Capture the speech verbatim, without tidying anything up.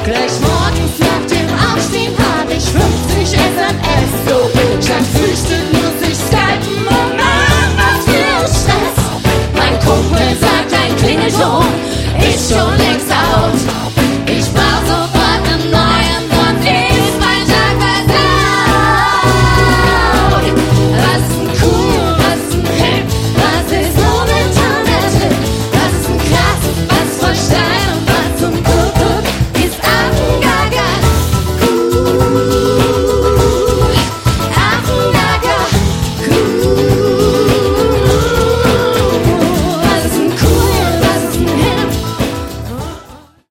Gleich morgens nach dem Aufstehen hab ich fünfzig S M S. So statt Frühstück muss ich skypen und Mann, was für Stress. Mein Kumpel sagt, ein Klingelton ist schon längst